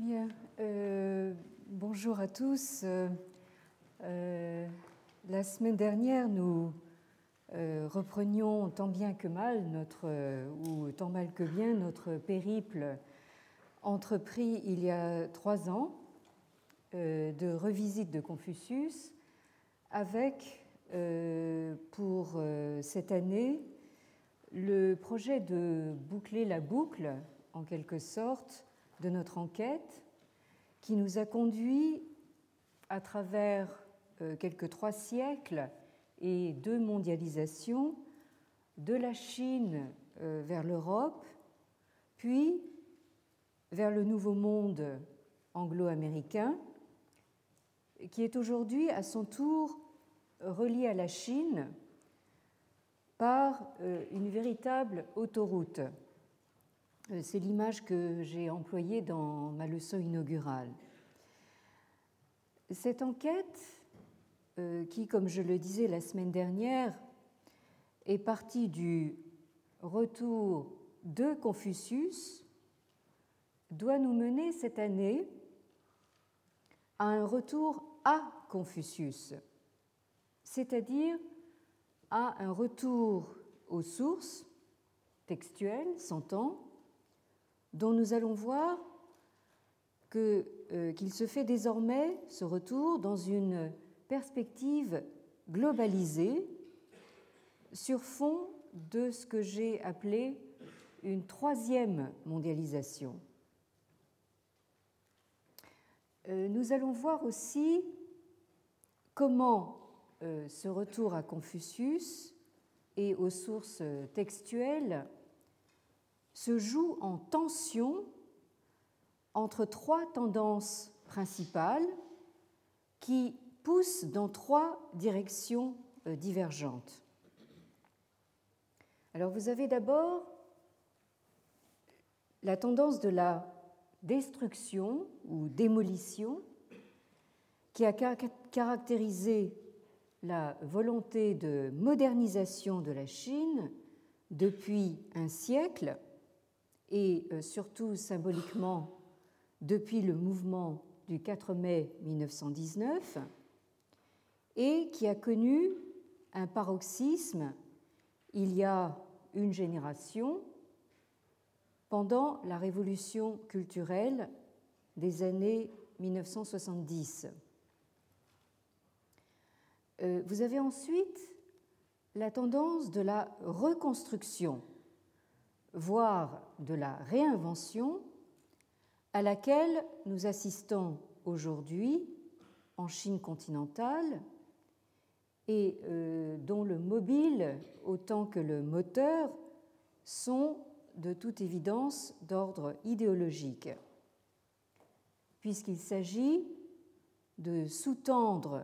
Bien, bonjour à tous. La semaine dernière, nous reprenions tant bien que mal ou tant mal que bien notre périple entrepris il y a 3 ans de revisite de Confucius avec, pour cette année, le projet de boucler la boucle, en quelque sorte, de notre enquête qui nous a conduit à travers quelques 3 siècles et 2 mondialisations de la Chine vers l'Europe, puis vers le nouveau monde anglo-américain, qui est aujourd'hui à son tour relié à la Chine par une véritable autoroute. C'est l'image que j'ai employée dans ma leçon inaugurale. Cette enquête, qui, comme je le disais la semaine dernière, est partie du retour de Confucius, doit nous mener cette année à un retour à Confucius, c'est-à-dire à un retour aux sources textuelles, s'entend, dont nous allons voir qu'il se fait désormais, ce retour, dans une perspective globalisée sur fond de ce que j'ai appelé une 3e mondialisation. Nous allons voir aussi comment ce retour à Confucius et aux sources textuelles se joue en tension entre 3 tendances principales qui poussent dans 3 directions divergentes. Alors vous avez d'abord la tendance de la destruction ou démolition qui a caractérisé la volonté de modernisation de la Chine depuis un siècle et surtout symboliquement depuis le mouvement du 4 mai 1919 et qui a connu un paroxysme il y a une génération pendant la révolution culturelle des années 1970. Vous avez ensuite la tendance de la reconstruction, voire de la réinvention, à laquelle nous assistons aujourd'hui en Chine continentale et dont le mobile autant que le moteur sont de toute évidence d'ordre idéologique, puisqu'il s'agit de sous-tendre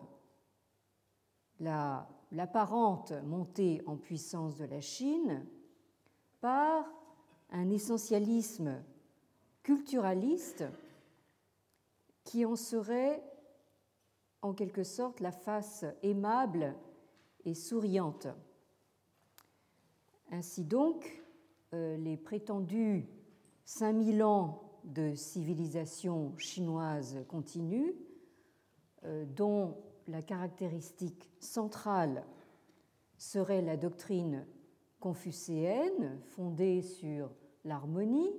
l'apparente montée en puissance de la Chine par un essentialisme culturaliste qui en serait en quelque sorte la face aimable et souriante. Ainsi donc, les prétendus 5000 ans de civilisation chinoise continue, dont la caractéristique centrale serait la doctrine confucéenne fondée sur l'harmonie.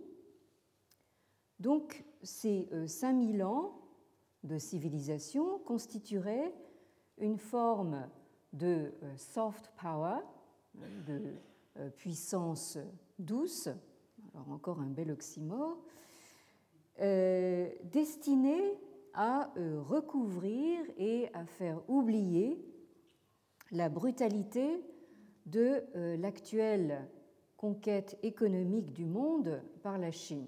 Donc, ces 5000 ans de civilisation constitueraient une forme de soft power, de puissance douce, alors encore un bel oxymore, destinée à recouvrir et à faire oublier la brutalité de l'actuelle conquête économique du monde par la Chine.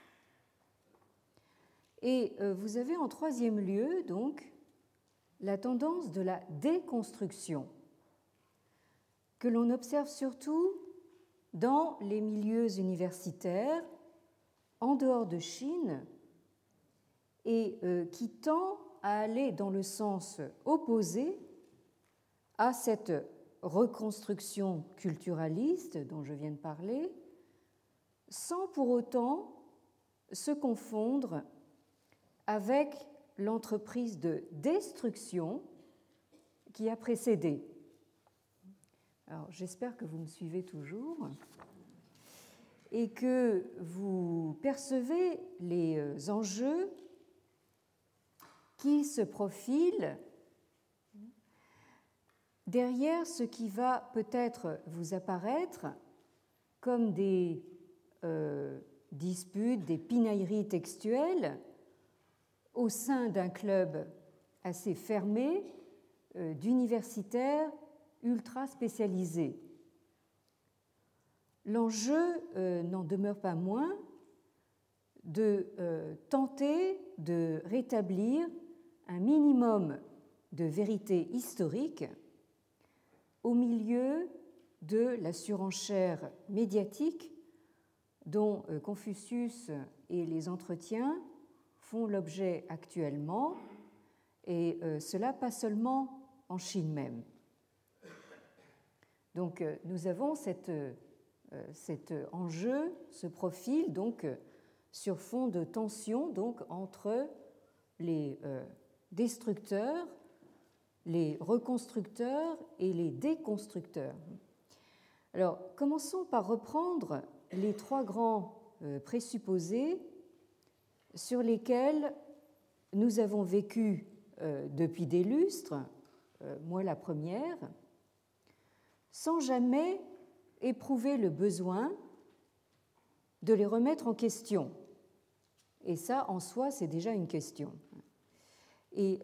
Et vous avez en 3e lieu, donc, la tendance de la déconstruction, que l'on observe surtout dans les milieux universitaires, en dehors de Chine, et qui tend à aller dans le sens opposé à cette reconstruction culturaliste dont je viens de parler, sans pour autant se confondre avec l'entreprise de destruction qui a précédé. Alors, j'espère que vous me suivez toujours et que vous percevez les enjeux qui se profilent derrière ce qui va peut-être vous apparaître comme des disputes, des pinailleries textuelles au sein d'un club assez fermé d'universitaires ultra spécialisés. L'enjeu n'en demeure pas moins de tenter de rétablir un minimum de vérité historique au milieu de la surenchère médiatique dont Confucius et les entretiens font l'objet actuellement, et cela pas seulement en Chine même. Donc nous avons cet enjeu, ce profil donc sur fond de tension donc entre les destructeurs, les reconstructeurs et les déconstructeurs. Alors, commençons par reprendre les trois grands présupposés sur lesquels nous avons vécu depuis des lustres, moi la première, sans jamais éprouver le besoin de les remettre en question. Et ça, en soi, c'est déjà une question. Et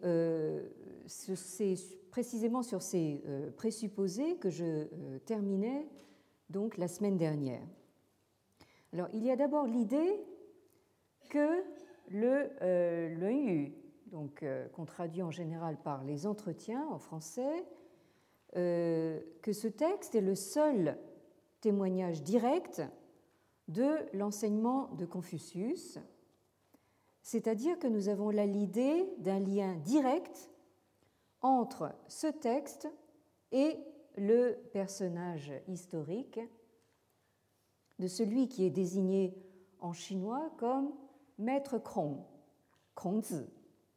c'est précisément sur ces présupposés que je terminais donc la semaine dernière. Alors, il y a d'abord l'idée que le Luanyu, donc qu'on traduit en général par les entretiens en français, que ce texte est le seul témoignage direct de l'enseignement de Confucius, c'est-à-dire que nous avons là l'idée d'un lien direct entre ce texte et le personnage historique de celui qui est désigné en chinois comme Maître Kong, Kongzi,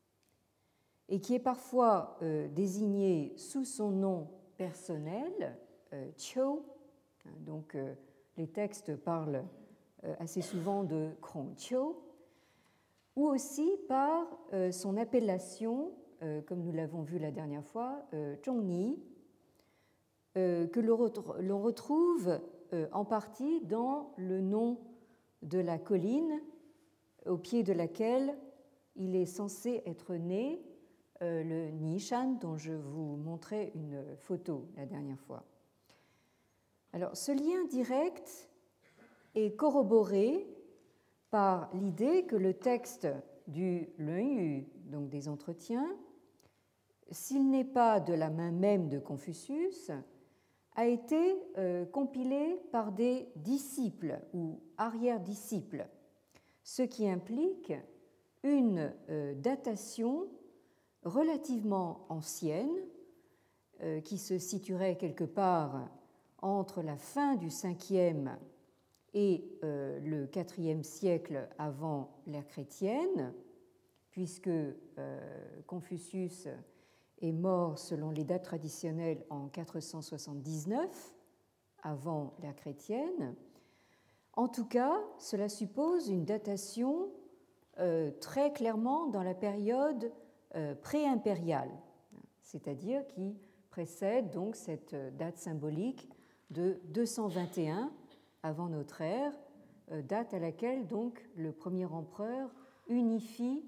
et qui est parfois désigné sous son nom personnel, Qiu. Donc les textes parlent assez souvent de Kongqiu, ou aussi par son appellation, comme nous l'avons vu la dernière fois, Zhongni, que l'on retrouve en partie dans le nom de la colline au pied de laquelle il est censé être né, le Nishan, dont je vous montrais une photo la dernière fois. Alors, ce lien direct est corroboré par l'idée que le texte du Luanyu, donc des entretiens, s'il n'est pas de la main même de Confucius, a été compilé par des disciples ou arrière-disciples, ce qui implique une datation relativement ancienne qui se situerait quelque part entre la fin du 5e et le 4e siècle avant l'ère chrétienne, puisque Confucius est mort selon les dates traditionnelles en 479 avant l'ère chrétienne. En tout cas, cela suppose une datation très clairement dans la période pré-impériale, c'est-à-dire qui précède donc cette date symbolique de 221 avant notre ère, date à laquelle donc le premier empereur unifie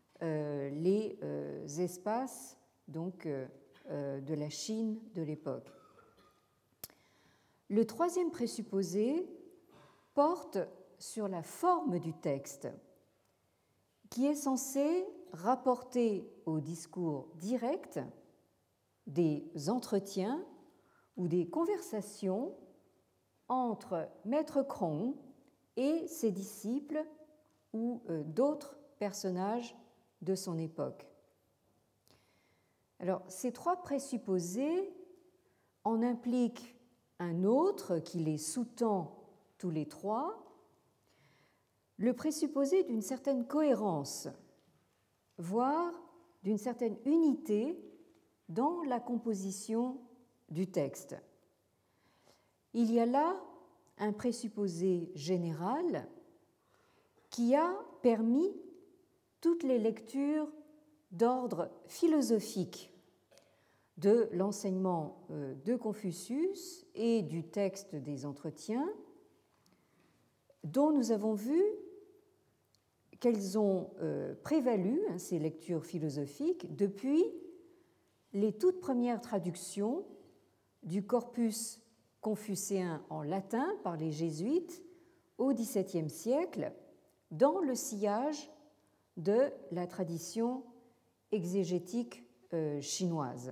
les espaces donc, de la Chine de l'époque. Le troisième présupposé porte sur la forme du texte, qui est censé rapporter au discours direct des entretiens ou des conversations entre Maître Kong et ses disciples ou d'autres personnages de son époque. Alors, ces trois présupposés en impliquent un autre qui les sous-tend tous les trois, le présupposé d'une certaine cohérence voire d'une certaine unité dans la composition du texte. Il y a là un présupposé général qui a permis toutes les lectures d'ordre philosophique de l'enseignement de Confucius et du texte des Entretiens, dont nous avons vu qu'elles ont prévalu, ces lectures philosophiques, depuis les toutes premières traductions du corpus confucéen en latin par les jésuites au XVIIe siècle, dans le sillage de la tradition exégétique chinoise.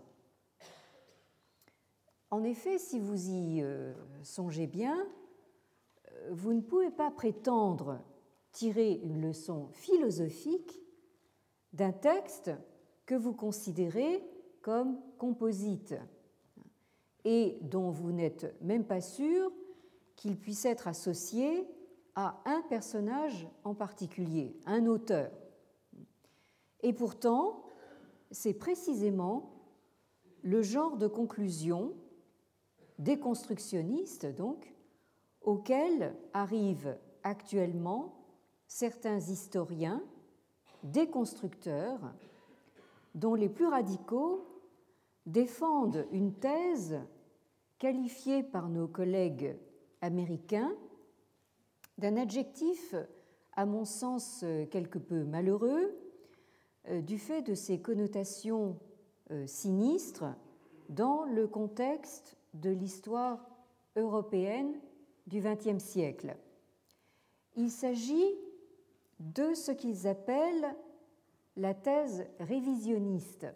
En effet, si vous y songez bien, vous ne pouvez pas prétendre tirer une leçon philosophique d'un texte que vous considérez comme composite et dont vous n'êtes même pas sûr qu'il puisse être associé à un personnage en particulier, un auteur. Et pourtant, c'est précisément le genre de conclusion déconstructionniste, donc, auquel arrivent actuellement certains historiens, déconstructeurs, dont les plus radicaux défendent une thèse qualifiée par nos collègues américains d'un adjectif, à mon sens, quelque peu malheureux, du fait de ses connotations sinistres dans le contexte de l'histoire européenne du XXe siècle. Il s'agit de ce qu'ils appellent la thèse révisionniste.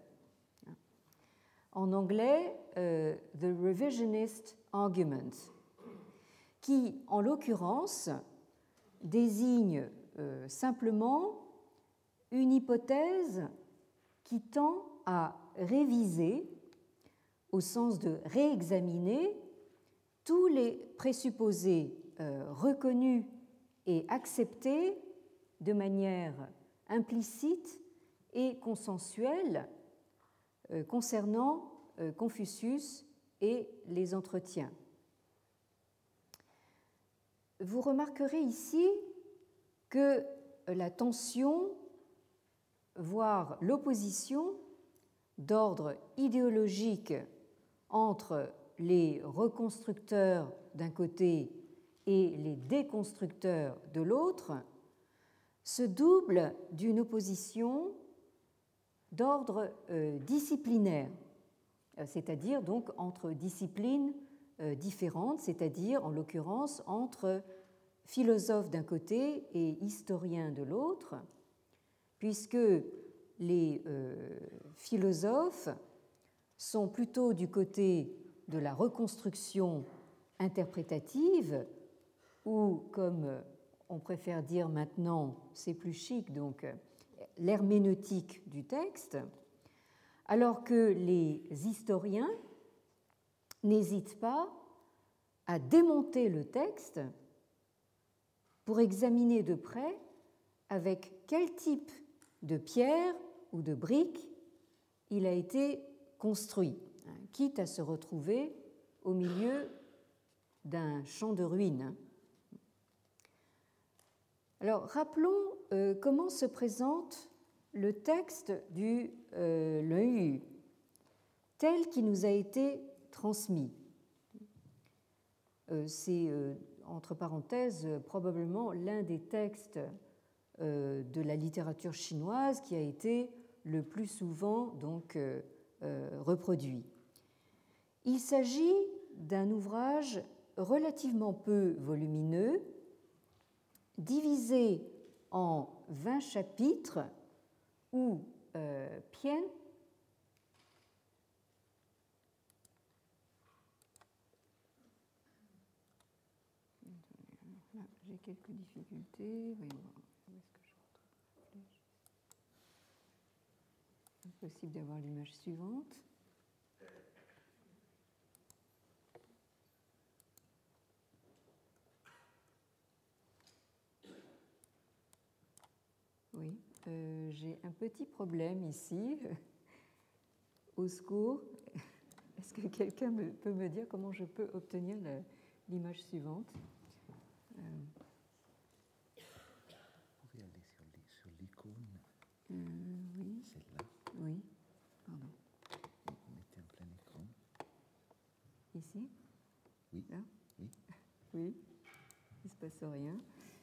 En anglais, the revisionist argument, qui, en l'occurrence, désigne simplement une hypothèse qui tend à réviser, au sens de réexaminer, tous les présupposés reconnus et acceptés de manière implicite et consensuelle concernant Confucius et les Entretiens. Vous remarquerez ici que la tension, voire l'opposition d'ordre idéologique entre les reconstructeurs d'un côté et les déconstructeurs de l'autre, se double d'une opposition d'ordre disciplinaire, c'est-à-dire donc entre disciplines différentes, c'est-à-dire en l'occurrence entre philosophes d'un côté et historiens de l'autre, puisque les philosophes sont plutôt du côté de la reconstruction interprétative, ou comme on préfère dire maintenant, c'est plus chic, donc l'herméneutique du texte, alors que les historiens n'hésitent pas à démonter le texte pour examiner de près avec quel type de pierre ou de brique il a été construit, quitte à se retrouver au milieu d'un champ de ruines. Alors, rappelons comment se présente le texte du Lü, tel qu'il nous a été transmis. C'est, entre parenthèses, probablement l'un des textes de la littérature chinoise qui a été le plus souvent donc reproduit. Il s'agit d'un ouvrage relativement peu volumineux, divisé en 20 chapitres ou pian. Là, j'ai quelques difficultés. Voyons voir. Où est-ce que je retrouve la flèche ? Impossible d'avoir l'image suivante. Oui, j'ai un petit problème ici. Au secours. Est-ce que quelqu'un peut me dire comment je peux obtenir l'image suivante? Vous pouvez aller sur l'icône. Oui. Celle-là. Oui. Pardon. Vous mettez en plein écran. Ici? Oui. Là? Oui. Oui. Il ne se passe rien.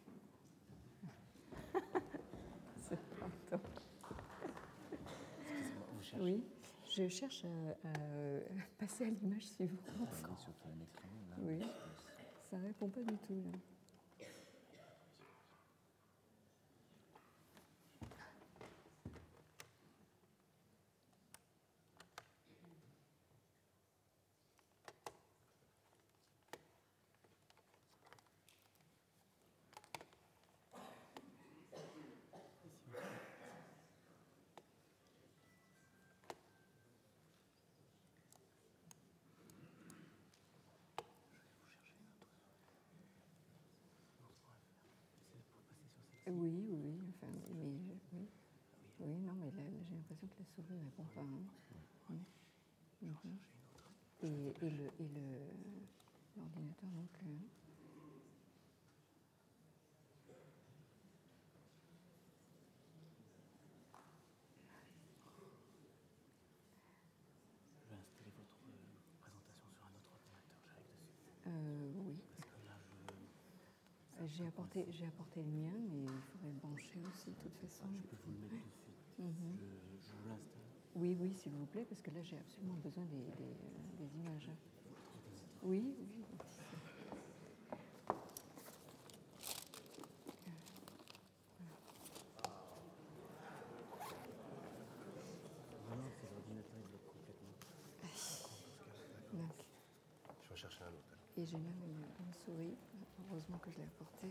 C'est pardon. Excusez-moi, vous cherchez. Oui. Je cherche à passer à l'image suivante. On est sur un écran, là. Oui. Ça ne répond pas du tout, là. Oui, oui, enfin, mais oui. Oui, non, mais là, j'ai l'impression que la souris ne répond pas. Hein. Et l'ordinateur non plus. Hein. Je vais installer votre présentation sur un autre ordinateur, j'arrive dessus. Oui. Parce que là, J'ai apporté le mien, mais il faudrait le brancher aussi, de toute façon. je peux vous le mettre tout de suite. Je vous l'installe. Oui, oui, s'il vous plaît, parce que là, j'ai absolument besoin des images. Oui, oui. Non, c'est l'ordinateur, il bloque complètement. Donc, Je vais chercher un autre. et j'ai même une souris. Heureusement que je l'ai apportée.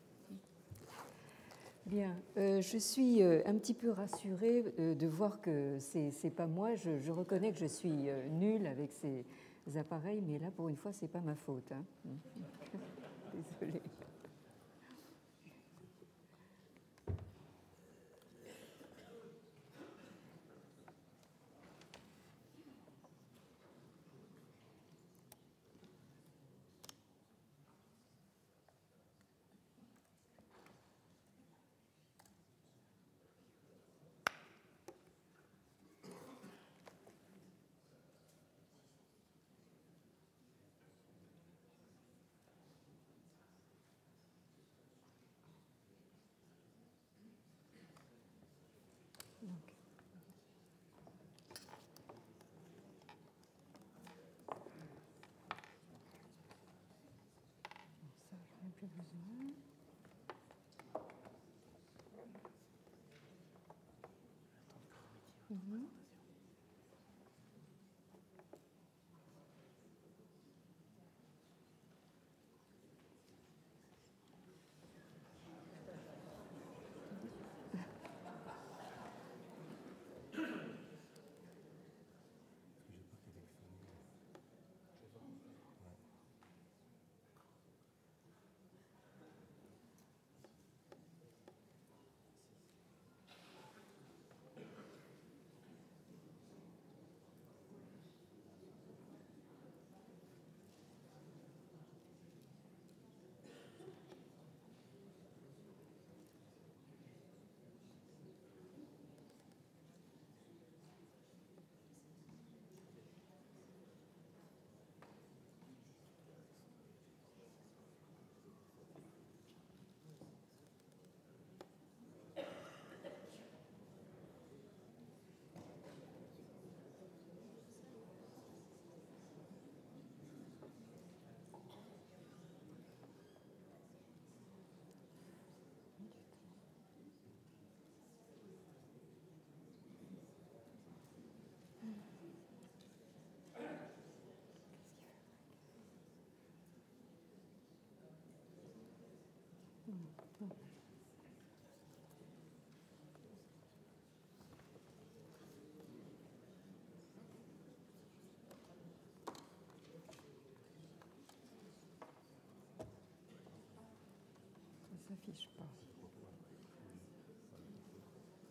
Bien, je suis un petit peu rassurée de voir que c'est pas moi. Je reconnais que je suis nulle avec ces appareils, mais là, pour une fois, c'est pas ma faute. Hein. Désolée. Donc, ça, j'en ai plus besoin. Ça ne s'affiche pas.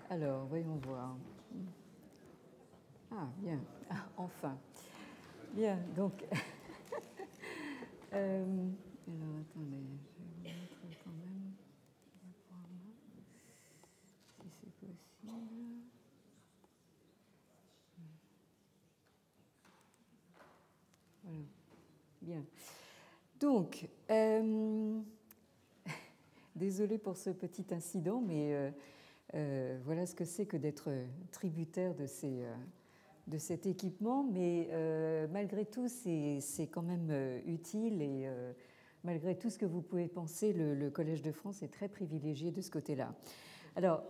Alors, voyons voir. Ah, bien, enfin. Bien, donc. Alors, attendez, je vais vous montrer quand même le diaporama, si c'est possible. Voilà, bien. Donc, désolée pour ce petit incident, mais voilà ce que c'est que d'être tributaire de cet équipement, mais malgré tout, c'est quand même utile et malgré tout ce que vous pouvez penser, le Collège de France est très privilégié de ce côté-là. Alors,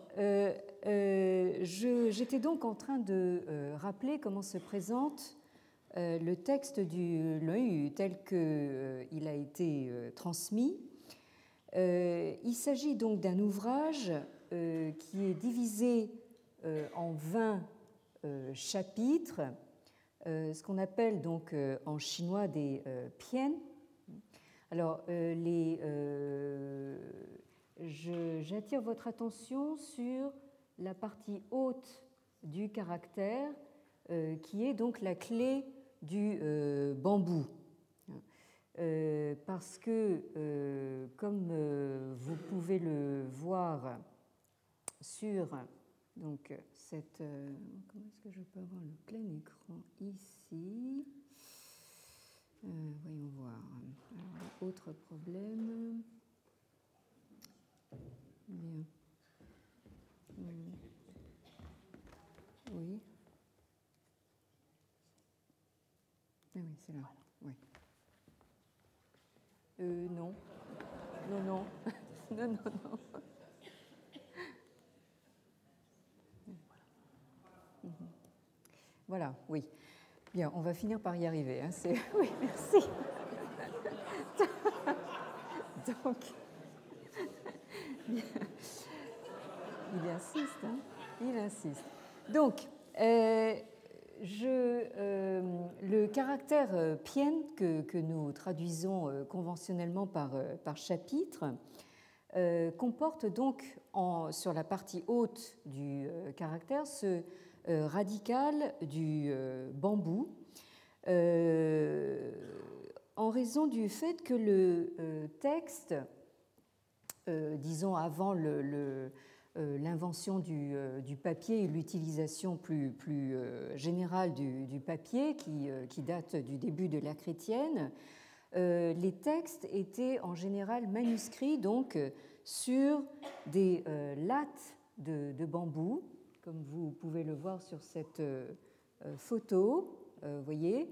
j'étais donc en train de rappeler comment se présente le texte du l'OU tel qu'il a été transmis. Il s'agit donc d'un ouvrage qui est divisé en 20 chapitres, ce qu'on appelle donc en chinois des pian. Alors, j'attire votre attention sur la partie haute du caractère, qui est donc la clé du bambou. Parce que, comme vous pouvez le voir sur donc, cette... comment est-ce que je peux avoir le plein écran ici? Voyons voir. Alors, autre problème. Bien. Oui. Ah oui, c'est là. Oui. Non. Non, non. Non, non, non. Voilà, oui. Bien, on va finir par y arriver. Hein. Oui, merci. Donc, il insiste. Hein. Il insiste. Donc, le caractère pian que nous traduisons conventionnellement par chapitre comporte donc sur la partie haute du caractère ce radical du bambou en raison du fait que le texte, disons avant l'invention du papier et l'utilisation plus générale du papier qui date du début de l'ère chrétienne, les textes étaient en général manuscrits donc sur des lattes de bambou, comme vous pouvez le voir sur cette photo, voyez,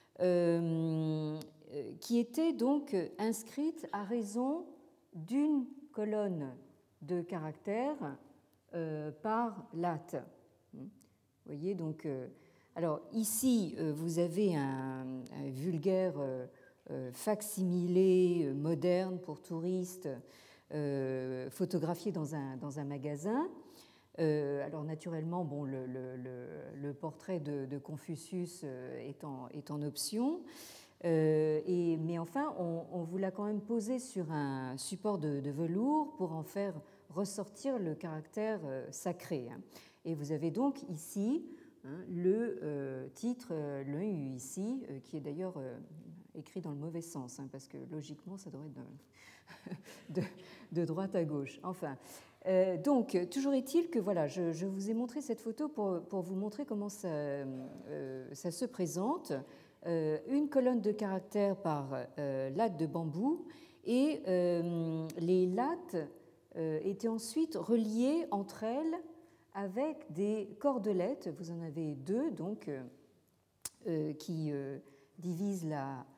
qui étaient donc inscrites à raison d'une colonne de caractères par latte. Vous voyez donc. Alors ici, vous avez un vulgaire facsimilé moderne pour touristes photographié dans un magasin. Alors naturellement, bon, le portrait de Confucius est en option, mais enfin, on vous l'a quand même posé sur un support de velours pour en faire ressortir le caractère sacré. Et vous avez donc ici le titre, le U ici, qui est d'ailleurs écrit dans le mauvais sens, parce que logiquement, ça devrait être de droite à gauche. Enfin, donc, toujours est-il que voilà, je vous ai montré cette photo pour vous montrer comment ça se présente. Une colonne de caractères par latte de bambou, et les lattes étaient ensuite reliées entre elles avec des cordelettes. Vous en avez deux, donc, qui divisent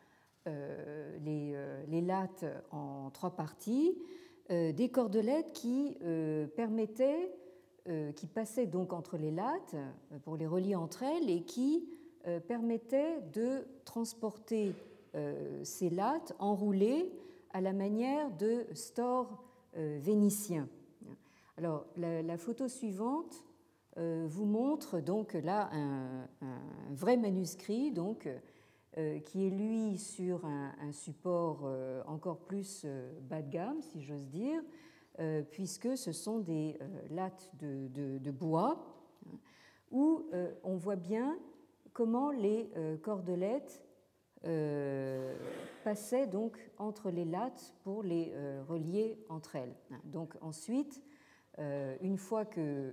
les lattes en trois parties. Des cordelettes qui permettaient, qui passaient donc entre les lattes pour les relier entre elles et qui permettaient de transporter ces lattes enroulées à la manière de stores vénitiens. Alors, la photo suivante vous montre donc là un vrai manuscrit, donc, qui est lui sur un support encore plus bas de gamme, si j'ose dire, puisque ce sont des lattes de bois, où on voit bien comment les cordelettes passaient donc entre les lattes pour les relier entre elles. Donc ensuite, une fois que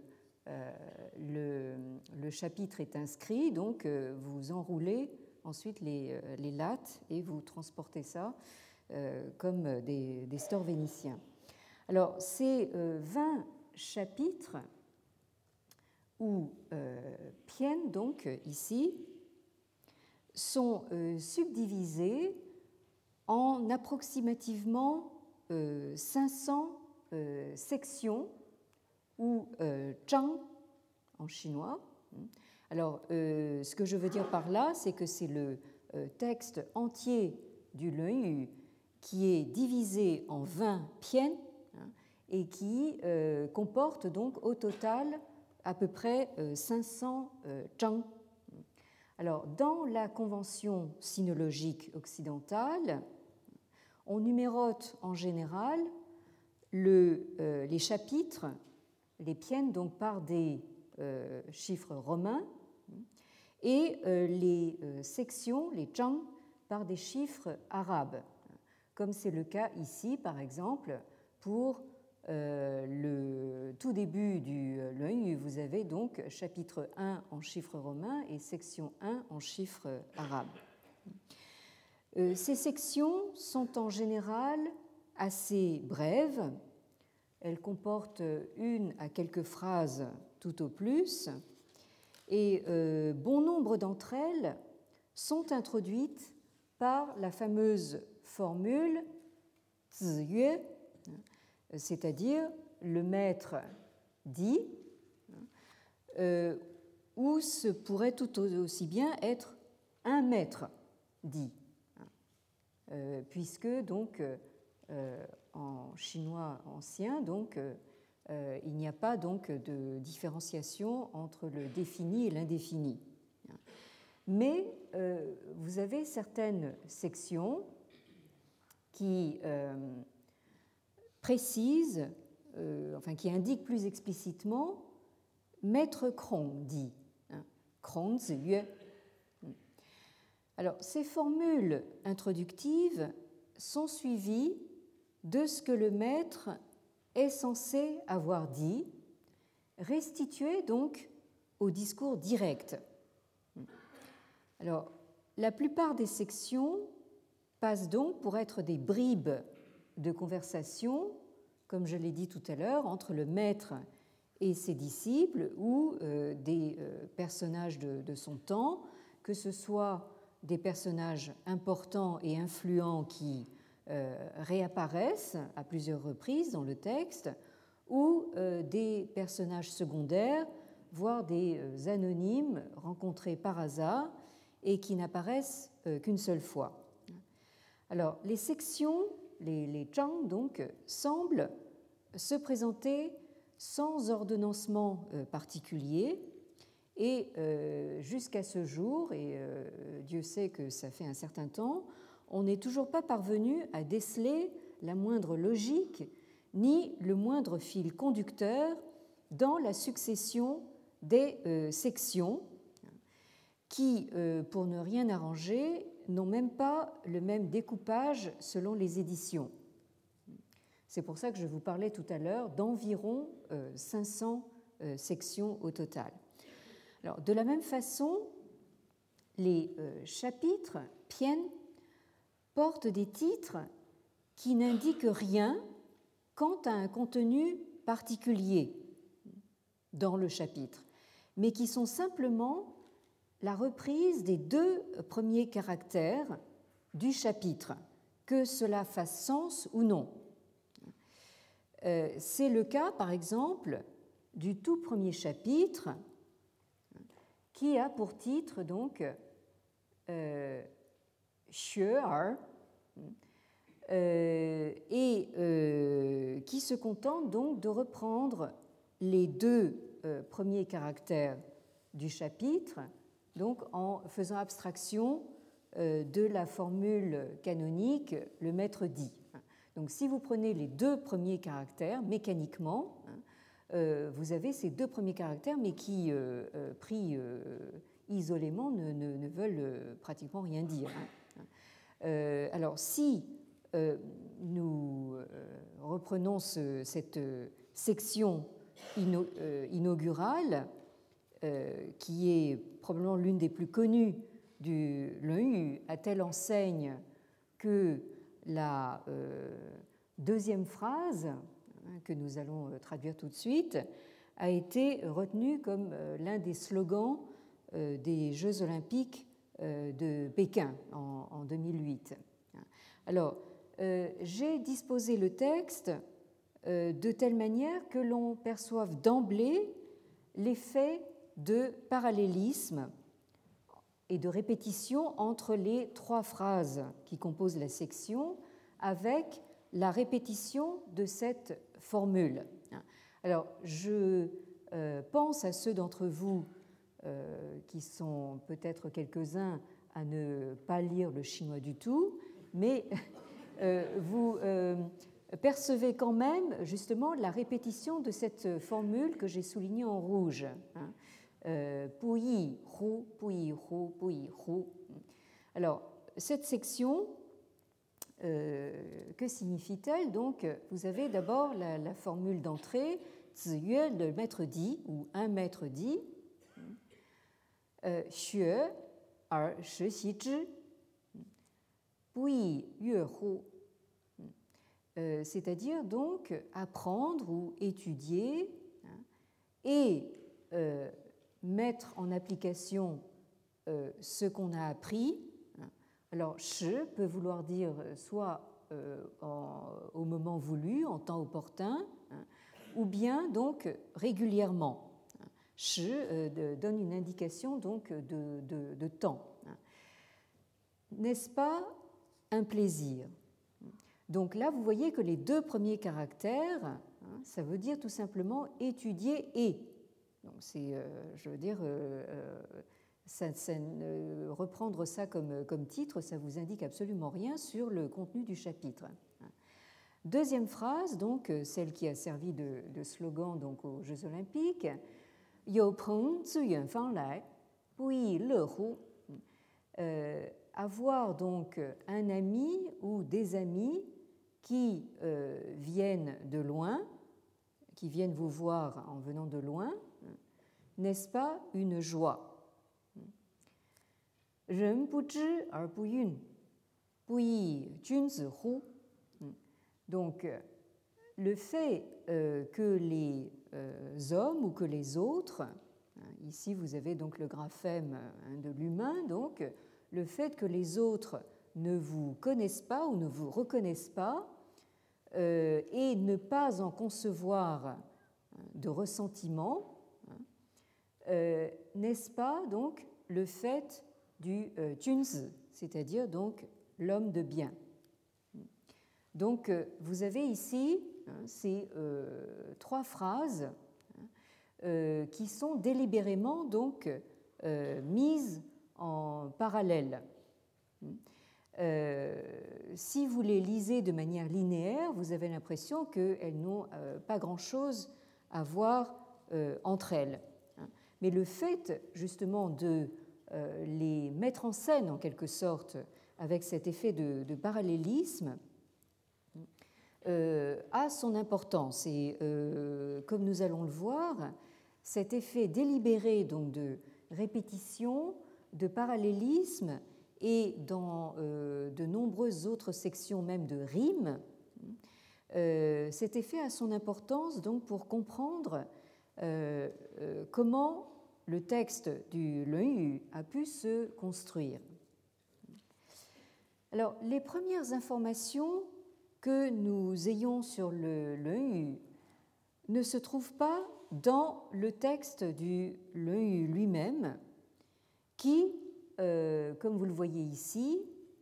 le chapitre est inscrit, donc vous enroulez ensuite les lattes et vous transportez ça comme des stores vénitiens. Alors, ces 20 chapitres ou piènes, donc ici, sont subdivisés en approximativement 500 sections ou zhang en chinois. Alors, ce que je veux dire par là, c'est que c'est le texte entier du Lun qui est divisé en 20 piènes et qui comporte donc au total à peu près 500 zhang. Alors, dans la convention sinologique occidentale, on numérote en général les chapitres, les piènes donc par des chiffres romains et les sections, les zhang, par des chiffres arabes, comme c'est le cas ici, par exemple, pour le tout début du Lun, vous avez donc chapitre 1 en chiffres romains et section 1 en chiffres arabes. Ces sections sont en général assez brèves. Elles comportent une à quelques phrases tout au plus, et bon nombre d'entre elles sont introduites par la fameuse formule Ziyue, c'est-à-dire le maître dit, ou ce pourrait tout aussi bien être un maître dit, puisque donc en chinois ancien, donc il n'y a pas donc de différenciation entre le défini et l'indéfini. Mais vous avez certaines sections qui précisent, qui indiquent plus explicitement maître Krong dit, Krong Ziyue. Alors, ces formules introductives sont suivies de ce que le maître est censé avoir dit, restitué donc au discours direct. Alors, la plupart des sections passent donc pour être des bribes de conversation, comme je l'ai dit tout à l'heure, entre le maître et ses disciples ou des personnages de son temps, que ce soit des personnages importants et influents qui réapparaissent à plusieurs reprises dans le texte, ou des personnages secondaires, voire des anonymes rencontrés par hasard et qui n'apparaissent qu'une seule fois. Alors, les sections, les zhang, donc, semblent se présenter sans ordonnancement particulier, et jusqu'à ce jour, et Dieu sait que ça fait un certain temps, on n'est toujours pas parvenu à déceler la moindre logique ni le moindre fil conducteur dans la succession des sections qui, pour ne rien arranger, n'ont même pas le même découpage selon les éditions. C'est pour ça que je vous parlais tout à l'heure d'environ 500 sections au total. Alors, de la même façon, les chapitres, piènes, portent des titres qui n'indiquent rien quant à un contenu particulier dans le chapitre, mais qui sont simplement la reprise des 2 premiers caractères du chapitre, que cela fasse sens ou non. C'est le cas, par exemple, du tout premier chapitre, qui a pour titre donc Xuer, et qui se contente donc de reprendre les 2 premiers caractères du chapitre, donc en faisant abstraction de la formule canonique, le maître dit. Donc si vous prenez les deux premiers caractères mécaniquement, vous avez ces deux premiers caractères, mais qui, pris isolément, ne veulent pratiquement rien dire. Alors si nous reprenons cette section inaugurale, qui est probablement l'une des plus connues du Lun, à telle enseigne que la deuxième phrase, que nous allons traduire tout de suite, a été retenue comme l'un des slogans des Jeux olympiques de Pékin en 2008. Alors, j'ai disposé le texte de telle manière que l'on perçoive d'emblée l'effet de parallélisme et de répétition entre les trois phrases qui composent la section, avec la répétition de cette formule. Alors, je pense à ceux d'entre vous qui sont peut-être quelques-uns à ne pas lire le chinois du tout, mais vous percevez quand même justement la répétition de cette formule que j'ai soulignée en rouge. Puyi, hu, puyi, hu, puyi, hu. Alors, cette section, que signifie-t-elle? Donc, vous avez d'abord la formule d'entrée, ziyue, le maître dit, ou un maître dit, xue, er, shi xi zhi, puyi, yue hu. C'est-à-dire donc apprendre ou étudier et mettre en application ce qu'on a appris. Alors, shi peut vouloir dire soit au moment voulu, en temps opportun, ou bien donc régulièrement. Shi donne une indication donc de temps. N'est-ce pas un plaisir? Donc là, vous voyez que les deux premiers caractères, ça veut dire tout simplement étudier et. Donc c'est, je veux dire, reprendre ça comme titre, ça vous indique absolument rien sur le contenu du chapitre. Deuxième phrase, donc celle qui a servi de slogan donc aux Jeux Olympiques, You peng ziyuan fang lai, puyi le hu. Avoir donc un ami ou des amis qui viennent de loin, qui viennent vous voir en venant de loin, n'est-ce pas une joie? Ren bu zhi er bu yun, bu yi jun zi hu. Donc, le fait que les hommes ou que les autres, ici vous avez donc le graphème de l'humain, donc le fait que les autres ne vous connaissent pas ou ne vous reconnaissent pas et ne pas en concevoir de ressentiment, n'est-ce pas donc le fait du junzi, c'est-à-dire donc l'homme de bien. Donc vous avez ici ces trois phrases qui sont délibérément donc mises en parallèle. Si vous les lisez de manière linéaire, vous avez l'impression qu'elles n'ont pas grand-chose à voir entre elles. Mais le fait justement de les mettre en scène en quelque sorte avec cet effet de parallélisme a son importance. Et comme nous allons le voir, cet effet délibéré donc de répétition, de parallélisme et dans de nombreuses autres sections même de rimes, cet effet a son importance donc pour comprendre comment le texte du Lun a pu se construire. Alors, les premières informations que nous ayons sur le Lun ne se trouvent pas dans le texte du Lun lui-même, qui, comme vous le voyez ici,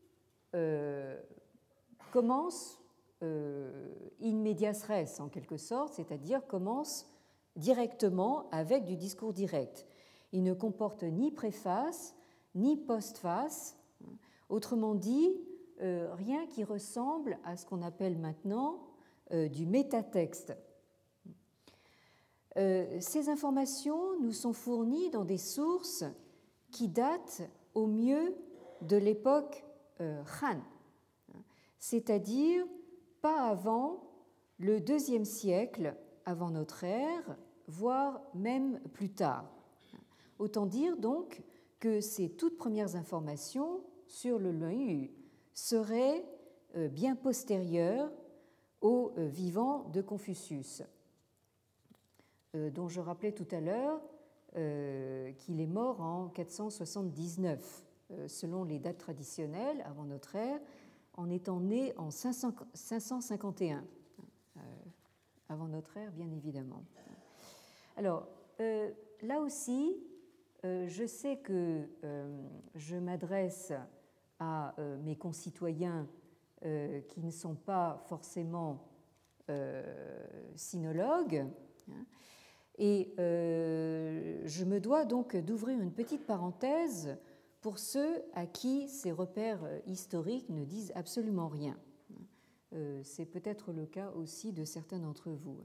commence in medias res en quelque sorte, c'est-à-dire commence directement avec du discours direct. Il ne comporte ni préface ni postface. Autrement dit, rien qui ressemble à ce qu'on appelle maintenant du métatexte. Ces informations nous sont fournies dans des sources qui datent au mieux de l'époque Han, c'est-à-dire pas avant le IIe siècle avant notre ère, voire même plus tard. Autant dire donc que ces toutes premières informations sur le Luoyu seraient bien postérieures au vivant de Confucius, dont je rappelais tout à l'heure qu'il est mort en 479, selon les dates traditionnelles avant notre ère, en étant né en 551, avant notre ère, bien évidemment. Alors, là aussi, je sais que je m'adresse à mes concitoyens qui ne sont pas forcément sinologues, et je me dois donc d'ouvrir une petite parenthèse pour ceux à qui ces repères historiques ne disent absolument rien. C'est peut-être le cas aussi de certains d'entre vous.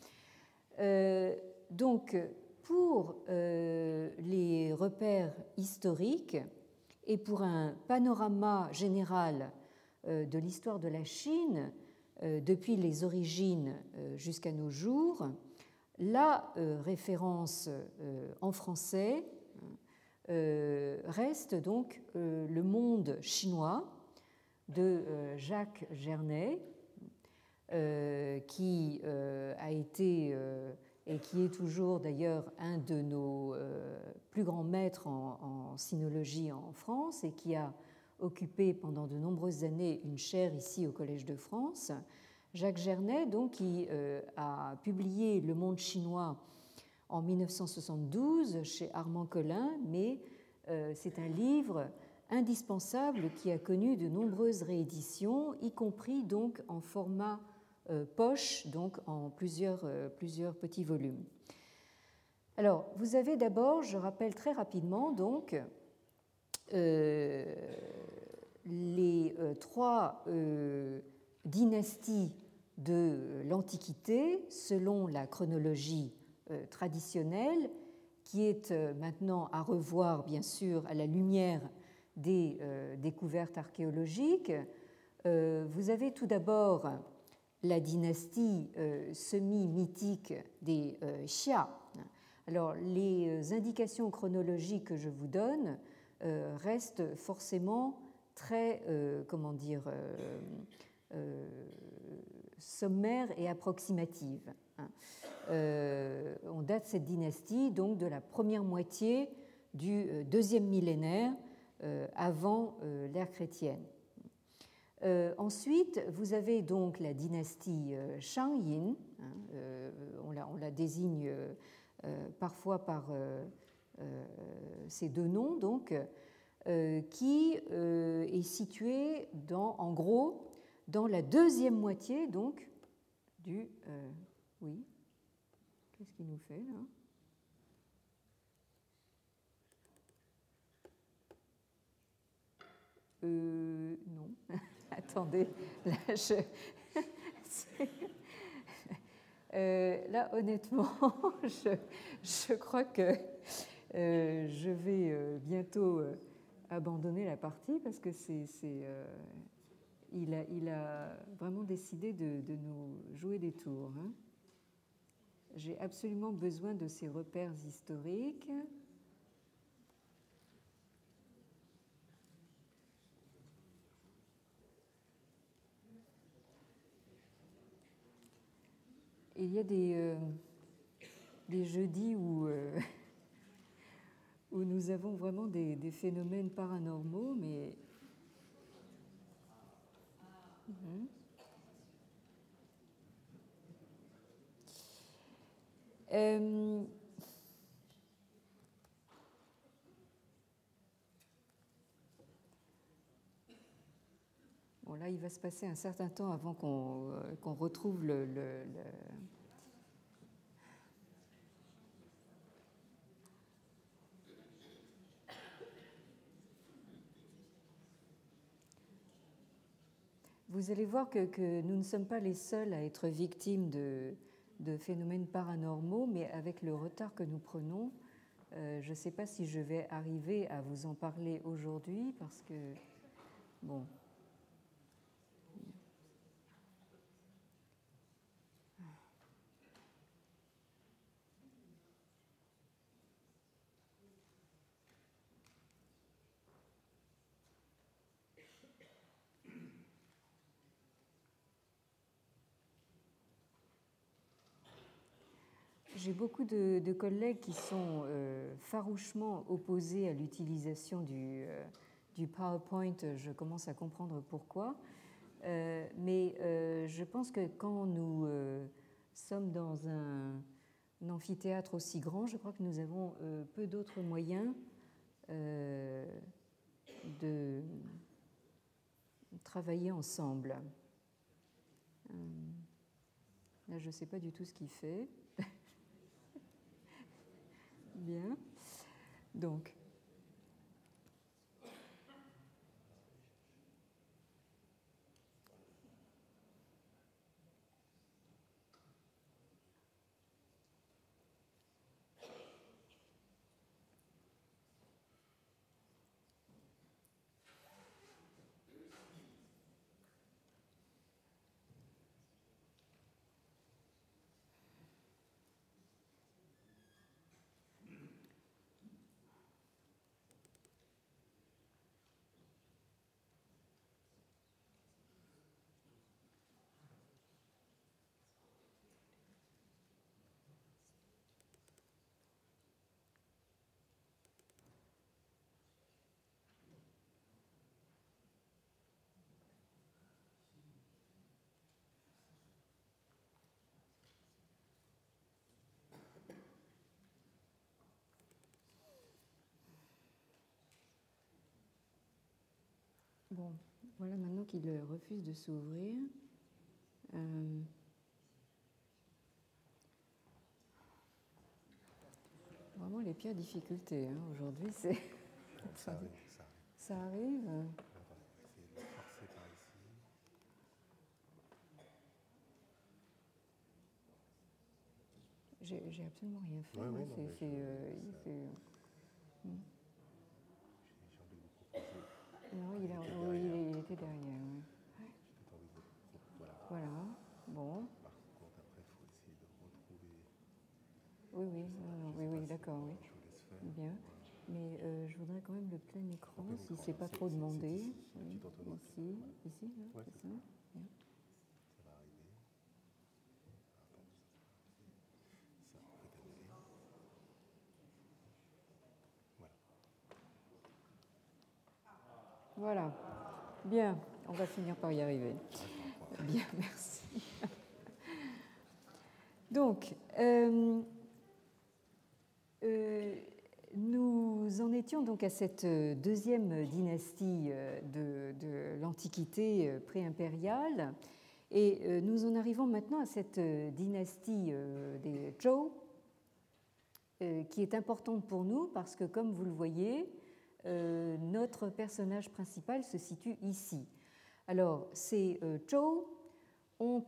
Donc, pour les repères historiques et pour un panorama général de l'histoire de la Chine depuis les origines jusqu'à nos jours, la référence en français reste donc Le Monde chinois de Jacques Gernet, qui a été et qui est toujours d'ailleurs un de nos plus grands maîtres en sinologie en France et qui a occupé pendant de nombreuses années une chaire ici au Collège de France. Jacques Gernet, donc, qui a publié Le Monde chinois en 1972 chez Armand Collin, mais c'est un livre indispensable qui a connu de nombreuses rééditions, y compris donc en format poche, donc en plusieurs petits volumes. Alors, vous avez d'abord, je rappelle très rapidement, donc, les trois dynasties de l'Antiquité selon la chronologie traditionnelle, qui est maintenant à revoir, bien sûr, à la lumière des découvertes archéologiques. Vous avez tout d'abord la dynastie semi-mythique des Xia. Alors, les indications chronologiques que je vous donne restent forcément très, sommaires et approximatives. On date cette dynastie donc de la première moitié du deuxième millénaire avant l'ère chrétienne. Ensuite, vous avez donc la dynastie Shang-yin, on la désigne parfois par ces deux noms, donc, qui est située en gros dans la deuxième moitié donc du oui. Qu'est-ce qu'il nous fait là? Non. Attendez, là, honnêtement, je crois que je vais bientôt abandonner la partie parce que il a vraiment décidé de nous jouer des tours. Hein. J'ai absolument besoin de ces repères historiques. Il y a des jeudis où nous avons vraiment des phénomènes paranormaux, mais... Bon, là, il va se passer un certain temps avant qu'on retrouve vous allez voir que nous ne sommes pas les seuls à être victimes de phénomènes paranormaux, mais avec le retard que nous prenons, je ne sais pas si je vais arriver à vous en parler aujourd'hui parce que, bon. J'ai beaucoup de collègues qui sont farouchement opposés à l'utilisation du PowerPoint. Je commence à comprendre pourquoi. Mais je pense que quand nous sommes dans un amphithéâtre aussi grand, je crois que nous avons peu d'autres moyens de travailler ensemble. Là, je ne sais pas du tout ce qu'il fait. Bien. Donc. Bon, voilà maintenant qu'il refuse de s'ouvrir. Vraiment les pires difficultés hein, aujourd'hui, c'est. Ça arrive. Ça arrive. On va essayer de forcer par ici. J'ai absolument rien fait. Ouais, Moi, oui, non, mais j'ai envie de vous proposer. Non, il était derrière. Oui. J'ai peut-être envie de vous proposer. Voilà. Bon. Par contre, après, il faut essayer de retrouver. Oui, d'accord, oui. Je vous laisse faire. Bien. Mais je voudrais quand même le plein écran, si c'est pas c'est- trop demandé. c'est ici, le petit entonnoir. Ici, Voilà. ici, là, Ouais, c'est c'est ça. ça. Bien. Ça va arriver. Attends, ça peut annuler. Voilà. Voilà. Bien, on va finir par y arriver. Bien, merci. Donc, nous en étions donc à cette deuxième dynastie de l'Antiquité pré-impériale et nous en arrivons maintenant à cette dynastie des Zhou qui est importante pour nous parce que, comme vous le voyez, notre personnage principal se situe ici. Alors, ces Zhou ont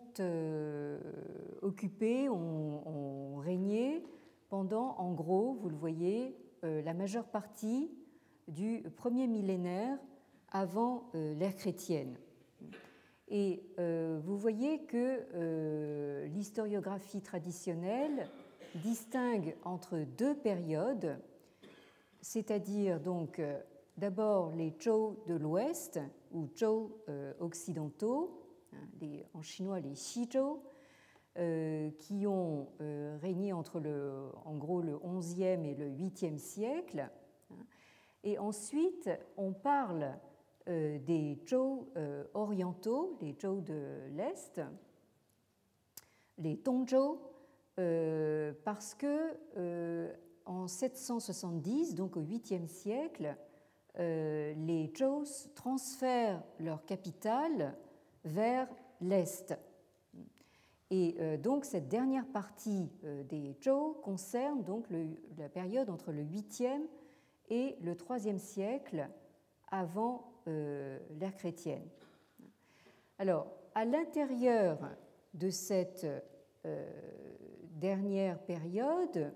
occupé, ont régné pendant, en gros, vous le voyez, la majeure partie du premier millénaire avant l'ère chrétienne. Et vous voyez que l'historiographie traditionnelle distingue entre deux périodes, c'est-à-dire donc d'abord les Zhou de l'Ouest ou Zhou occidentaux, en chinois les Xizhou, qui ont régné entre en gros le XIe et le VIIIe siècle. Et ensuite, on parle des Zhou orientaux, les Zhou de l'Est, les Tongzhou, parce que en 770, donc au 8e siècle, les Zhou transfèrent leur capitale vers l'Est. Et donc cette dernière partie des Zhou concerne donc la période entre le 8e et le 3e siècle avant l'ère chrétienne. Alors, à l'intérieur de cette dernière période,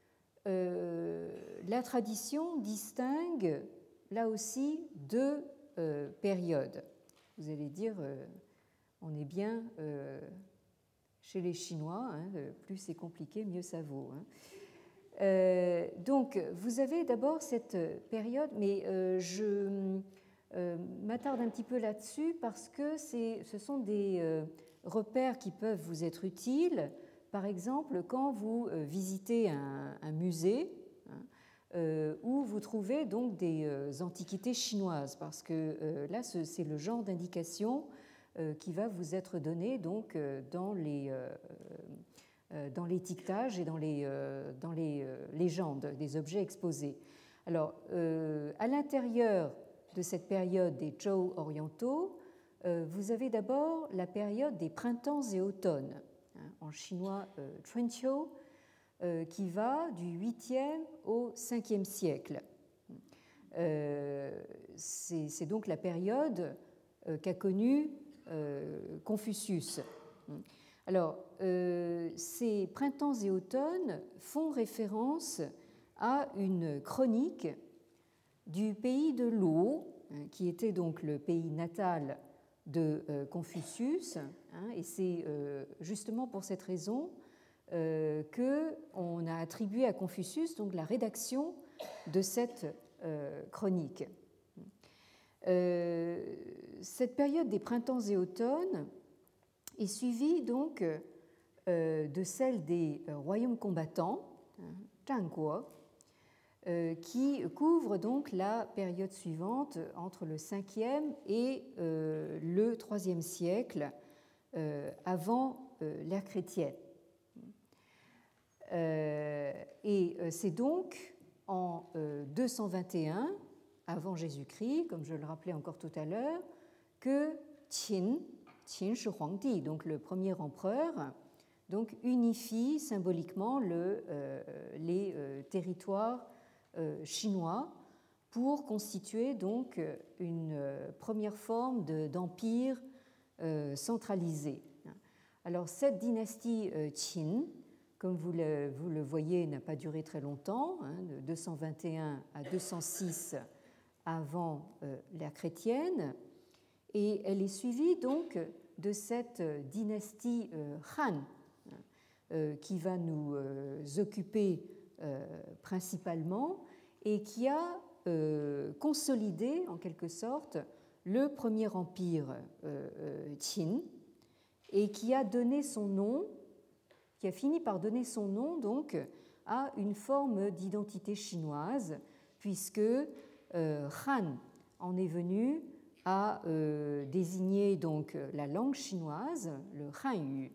la tradition distingue là aussi deux périodes. Vous allez dire, on est bien chez les Chinois, hein, plus c'est compliqué, mieux ça vaut. Hein. Donc, vous avez d'abord cette période, mais je m'attarde un petit peu là-dessus parce que ce sont des repères qui peuvent vous être utiles. Par exemple, quand vous visitez un musée, hein, où vous trouvez donc des antiquités chinoises, parce que là, c'est le genre d'indication qui va vous être donné donc dans l'étiquetage et dans les légendes des objets exposés. Alors, à l'intérieur de cette période des Zhou orientaux, vous avez d'abord la période des printemps et automnes, hein, en chinois Chunqiu, qui va du 8e au 5e siècle. C'est donc la période qu'a connue Confucius. Alors, ces printemps et automnes font référence à une chronique du pays de l'eau, qui était donc le pays natal de Confucius, hein, et c'est justement pour cette raison qu'on a attribué à Confucius donc la rédaction de cette chronique. Cette période des printemps et automnes est suivie donc de celle des royaumes combattants, Zhangguo, qui couvre donc la période suivante entre le 5e et le 3e siècle avant l'ère chrétienne. Et c'est donc en 221 avant Jésus-Christ, comme je le rappelais encore tout à l'heure, que Qin Shi Huangdi, donc le premier empereur, donc unifie symboliquement les territoires chinois pour constituer donc une première forme d'empire centralisé. Alors cette dynastie Qin, comme vous le voyez, n'a pas duré très longtemps, hein, de 221 à 206 avant l'ère chrétienne, et elle est suivie donc de cette dynastie Han qui va nous occuper principalement et qui a consolidé en quelque sorte le premier empire Qin et qui a donné son nom, qui a fini par donner son nom donc à une forme d'identité chinoise, puisque Han en est venu à désigner donc la langue chinoise, le Hanyu.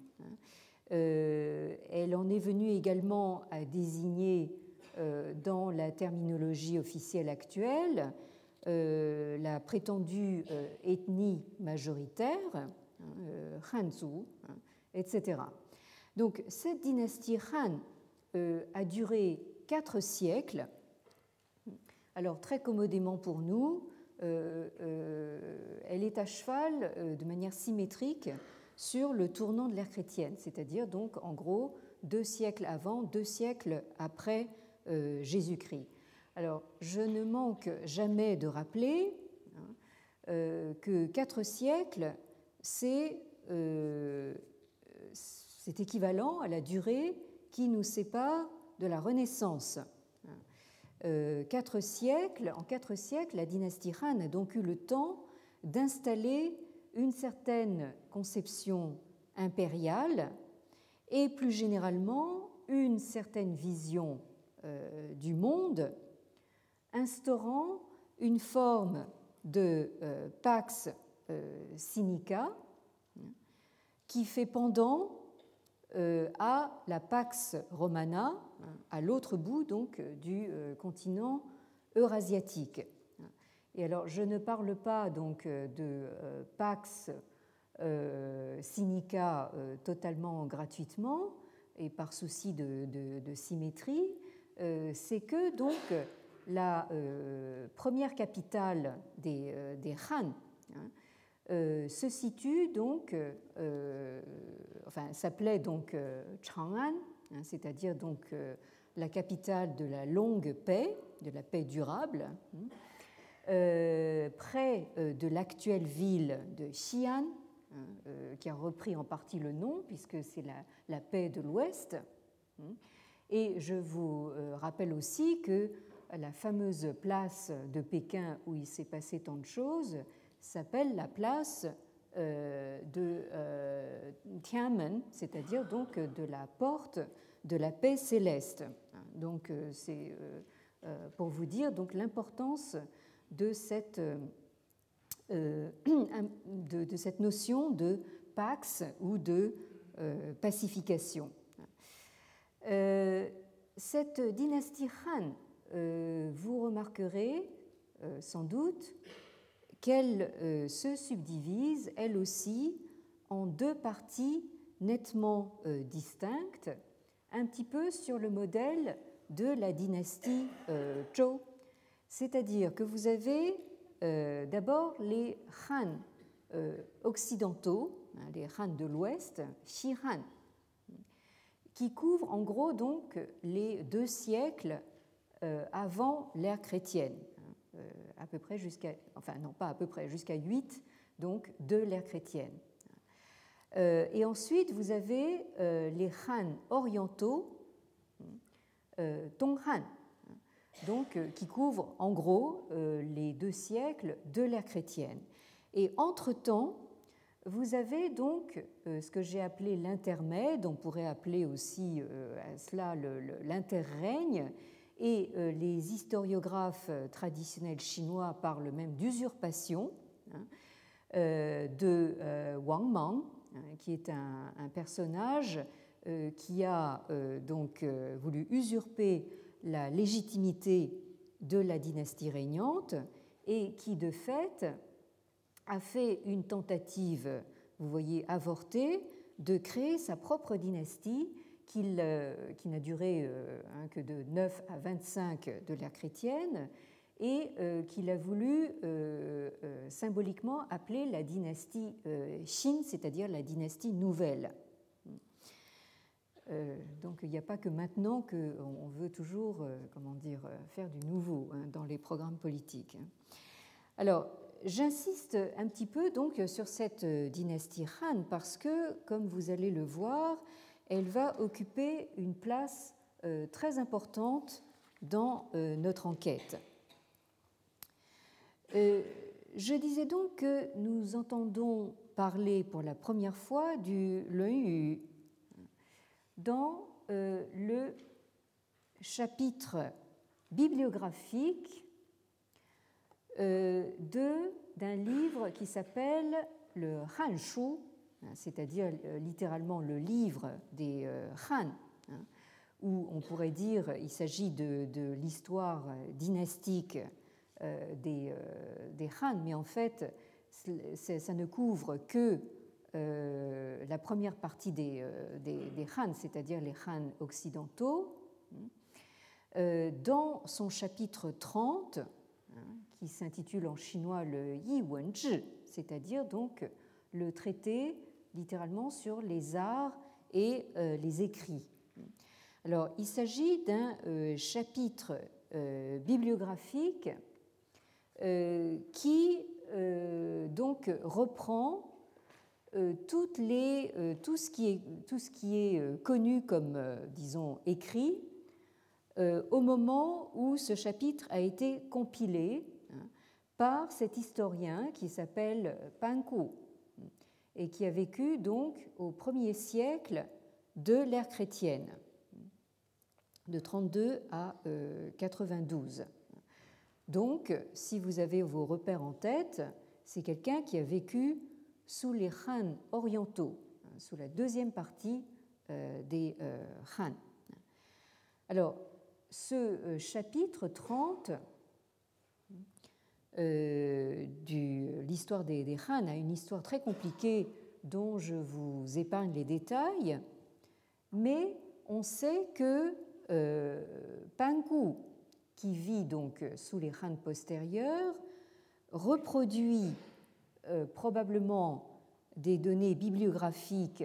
Elle en est venue également à désigner dans la terminologie officielle actuelle la prétendue ethnie majoritaire, Hanzu, etc. Donc cette dynastie Han a duré 4 siècles. Alors très commodément pour nous, elle est à cheval de manière symétrique sur le tournant de l'ère chrétienne, c'est-à-dire donc en gros 2 siècles avant, 2 siècles après Jésus-Christ. Alors je ne manque jamais de rappeler que 4 siècles, c'est équivalent à la durée qui nous sépare de la Renaissance. En 4 siècles, la dynastie Han a donc eu le temps d'installer une certaine conception impériale et plus généralement une certaine vision du monde, instaurant une forme de pax sinica qui fait pendant à la Pax Romana, à l'autre bout donc du continent eurasiatique. Et alors, je ne parle pas donc de Pax Sinica totalement gratuitement et par souci de symétrie, c'est que donc la première capitale des Han se situe donc, s'appelait donc Chang'an, hein, c'est-à-dire donc la capitale de la longue paix, de la paix durable, près de l'actuelle ville de Xi'an, qui a repris en partie le nom puisque c'est la paix de l'Ouest. Et je vous rappelle aussi que la fameuse place de Pékin où il s'est passé tant de choses s'appelle la place de Tianmen, c'est-à-dire donc de la porte de la paix céleste. Donc c'est pour vous dire donc l'importance de cette notion de pax ou de pacification. Cette dynastie Han, vous remarquerez sans doute qu'elle se subdivise, elle aussi, en deux parties nettement distinctes, un petit peu sur le modèle de la dynastie Zhou, c'est-à-dire que vous avez d'abord les Han occidentaux, les Han de l'Ouest, Xi-Han, qui couvrent en gros donc les 2 siècles avant l'ère chrétienne, à peu près jusqu'à, enfin non pas à peu près, jusqu'à 8 donc de l'ère chrétienne. Et ensuite vous avez les Han orientaux, Tonghan, donc qui couvrent en gros les 2 siècles de l'ère chrétienne. Et entre-temps, vous avez donc ce que j'ai appelé l'intermède, on pourrait appeler aussi à cela l'interrègne, et les historiographes traditionnels chinois parlent même d'usurpation de Wang Mang, qui est un personnage qui a donc voulu usurper la légitimité de la dynastie régnante et qui de fait a fait une tentative, vous voyez, avortée, de créer sa propre dynastie qui n'a duré que de 9 à 25 de l'ère chrétienne et qu'il a voulu symboliquement appeler la dynastie Xin, c'est-à-dire la dynastie nouvelle. Donc il n'y a pas que maintenant qu'on veut toujours faire du nouveau dans les programmes politiques. Alors, j'insiste un petit peu donc sur cette dynastie Han parce que, comme vous allez le voir, elle va occuper une place très importante dans notre enquête. Je disais donc que nous entendons parler pour la première fois du Lun dans le chapitre bibliographique d'un livre qui s'appelle le Han Shu, c'est-à-dire littéralement le livre des Han, où on pourrait dire il s'agit de l'histoire dynastique des Han, mais en fait ça ne couvre que la première partie des Han, c'est-à-dire les Han occidentaux. Dans son chapitre 30, qui s'intitule en chinois le Yi Wen Zhi, c'est-à-dire donc le traité littéralement sur les arts et les écrits. Alors, il s'agit d'un chapitre bibliographique qui donc reprend tout ce qui est connu comme, disons, écrit au moment où ce chapitre a été compilé par cet historien qui s'appelle Pan Ku et qui a vécu donc au 1er siècle de l'ère chrétienne, de 32 à 92. Donc, si vous avez vos repères en tête, c'est quelqu'un qui a vécu sous les Han orientaux, sous la deuxième partie des Han. Alors, ce chapitre 30 de l'histoire des Han a une histoire très compliquée dont je vous épargne les détails, mais on sait que Pan Ku, qui vit donc sous les Han postérieurs, reproduit probablement des données bibliographiques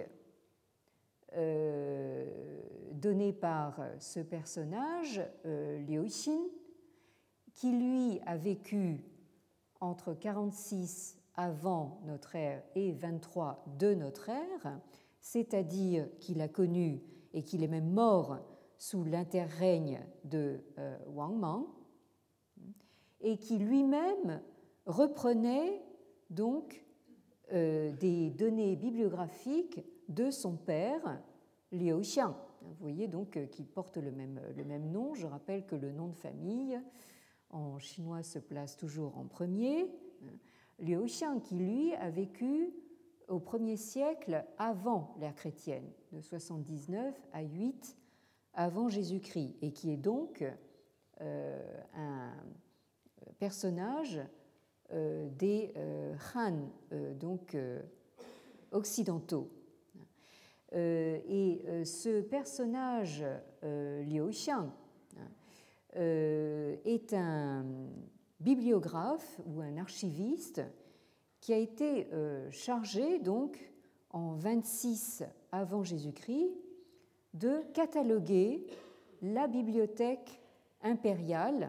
données par ce personnage, Liu Xin, qui lui a vécu entre 46 avant notre ère et 23 de notre ère, c'est-à-dire qu'il a connu et qu'il est même mort sous l'interrègne de Wang Mang, et qui lui-même reprenait donc des données bibliographiques de son père, Liu Xiang. Vous voyez donc qu'il porte le même nom. Je rappelle que le nom de famille en chinois se place toujours en premier. Liu Xiang, qui lui a vécu au 1er siècle avant l'ère chrétienne, de 79 à 8 avant Jésus-Christ, et qui est donc un personnage des Han, donc occidentaux. Et ce personnage, Liu Xiang, est un bibliographe ou un archiviste qui a été chargé, donc, en 26 avant Jésus-Christ, de cataloguer la bibliothèque impériale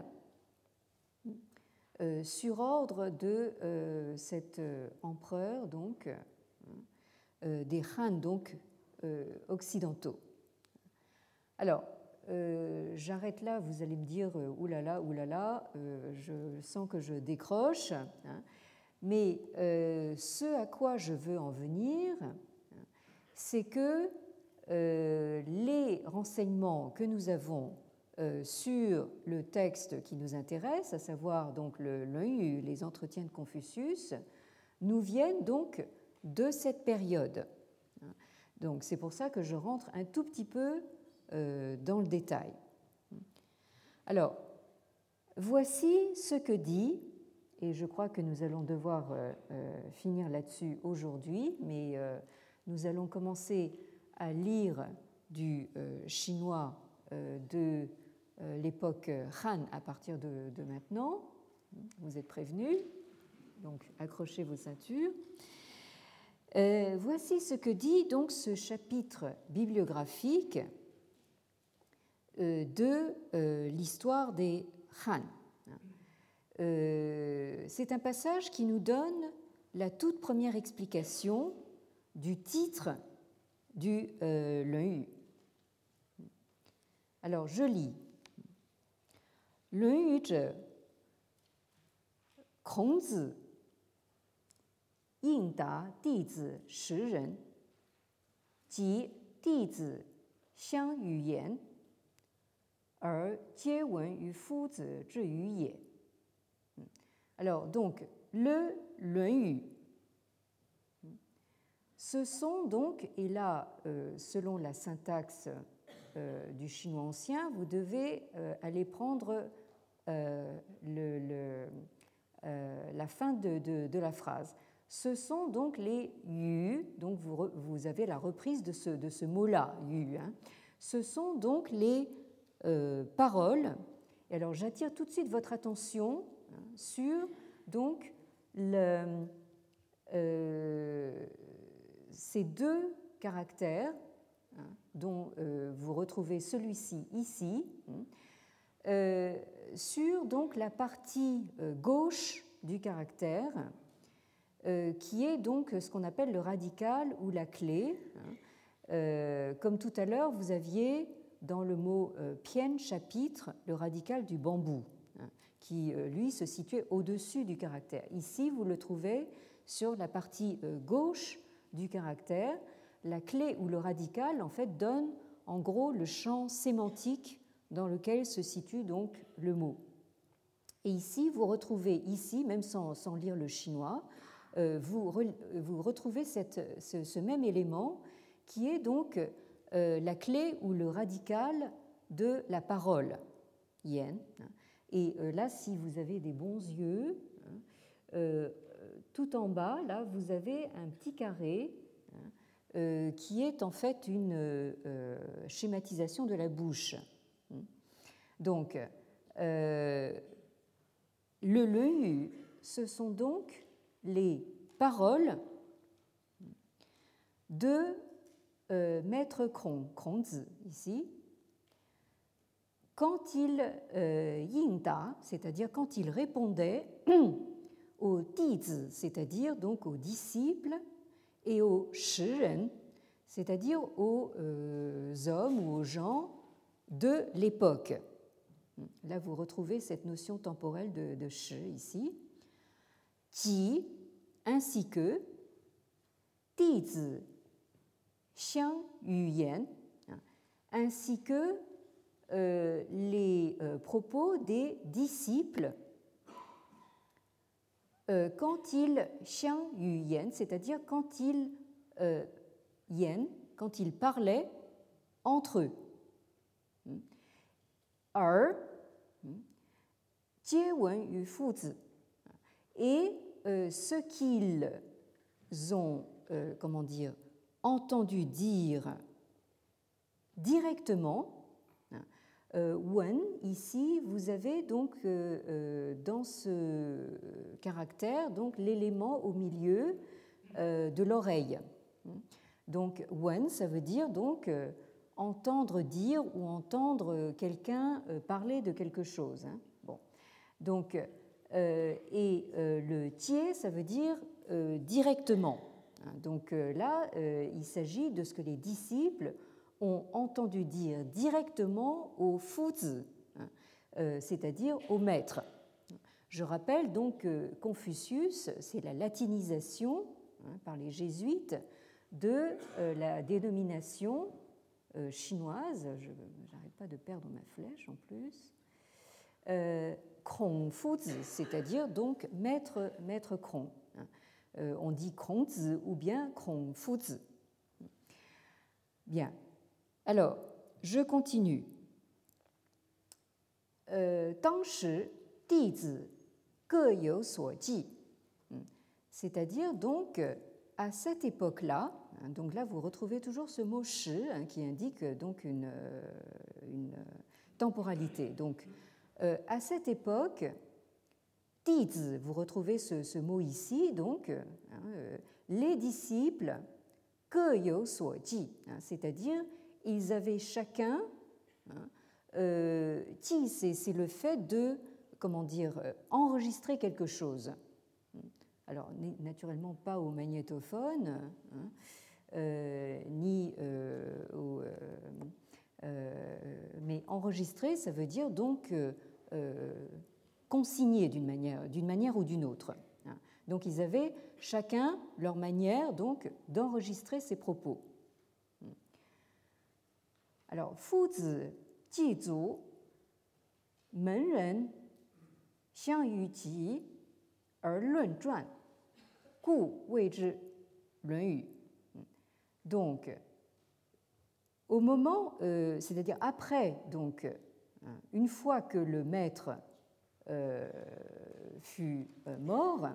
sur ordre de cet empereur, donc, des Han, donc, occidentaux. Alors, j'arrête là, vous allez me dire oulala, oulala, je sens que je décroche, hein, mais ce à quoi je veux en venir, c'est que les renseignements que nous avons sur le texte qui nous intéresse, à savoir donc les entretiens de Confucius, nous viennent donc de cette période. Donc c'est pour ça que je rentre un tout petit peu dans le détail. Alors, voici ce que dit, et je crois que nous allons devoir finir là-dessus aujourd'hui, mais nous allons commencer à lire du chinois de l'époque Han à partir de maintenant. Vous êtes prévenus, donc accrochez vos ceintures. Voici ce que dit donc ce chapitre bibliographique de l'histoire des Han. C'est un passage qui nous donne la toute première explication du titre du Lun Yu. Alors, je lis. Lun Yu zhe, Kongzi, Ying Da Dizi 10人, 即弟子相与言，而皆闻于夫子之语也。Alors, donc, le Lun Yu, ce sont donc, et là, selon la syntaxe du chinois ancien, vous devez aller prendre la fin de la phrase. Ce sont donc les yu, donc vous avez la reprise de ce mot-là, yu. Hein. Ce sont donc les paroles. Et alors j'attire tout de suite votre attention sur donc ces deux caractères, hein, dont vous retrouvez celui-ci ici, sur donc la partie gauche du caractère, qui est donc ce qu'on appelle le radical ou la clé. Comme tout à l'heure, vous aviez dans le mot pian, chapitre, le radical du bambou, qui, lui, se situait au-dessus du caractère. Ici, vous le trouvez sur la partie gauche du caractère. La clé ou le radical, en fait, donne en gros le champ sémantique dans lequel se situe donc le mot. Et ici, vous retrouvez, ici, même sans lire le chinois, vous retrouvez ce même élément qui est donc la clé ou le radical de la parole, yen. Et là, si vous avez des bons yeux, tout en bas, là, vous avez un petit carré qui est en fait une schématisation de la bouche. Donc, le Lun Yu, ce sont donc les paroles de Maître Kongzi, ici, quand il yingda, c'est-à-dire quand il répondait aux dizi, c'est-à-dire donc aux disciples, et aux shiren, c'est-à-dire aux hommes ou aux gens de l'époque. Là, vous retrouvez cette notion temporelle de shi ici. Ji, ainsi que dizi xiang yuyan, ainsi que les propos des disciples quand ils xiang yuyan, c'est-à-dire quand ils yen, quand ils parlaient entre eux. Jie wen yu fuzi. Et ce qu'ils ont, entendu dire directement, wen, ici, vous avez donc dans ce caractère donc l'élément au milieu de l'oreille. Donc wen, ça veut dire donc entendre dire ou entendre quelqu'un parler de quelque chose. Bon. Donc le tie, ça veut dire directement. Donc là, il s'agit de ce que les disciples ont entendu dire directement au fuzi, c'est-à-dire au maître. Je rappelle donc que Confucius, c'est la latinisation par les jésuites de la dénomination chinoise, je n'arrête pas de perdre ma flèche en plus, Kongfuzi, c'est-à-dire donc maître Kong. On dit Kongzi ou bien Kongfuzi. Bien. Alors, je continue. Tangshi dizi ge you suo ji. C'est-à-dire donc à cette époque-là, donc là vous retrouvez toujours ce mot shi qui indique donc une temporalité. Donc à cette époque, dizi, vous retrouvez ce mot ici, donc les disciples ge you suo ji, c'est-à-dire ils avaient chacun, ji c'est le fait de, enregistrer quelque chose. Alors, naturellement pas au magnétophone, mais enregistrer, ça veut dire donc consigner d'une manière ou d'une autre. Donc, ils avaient chacun leur manière donc d'enregistrer ses propos. Alors, fuzi jizu menren xiang yu ji er lun zhuan gu wei zhi Luan-Yu. Donc, au moment, c'est-à-dire après, donc, une fois que le maître fut mort,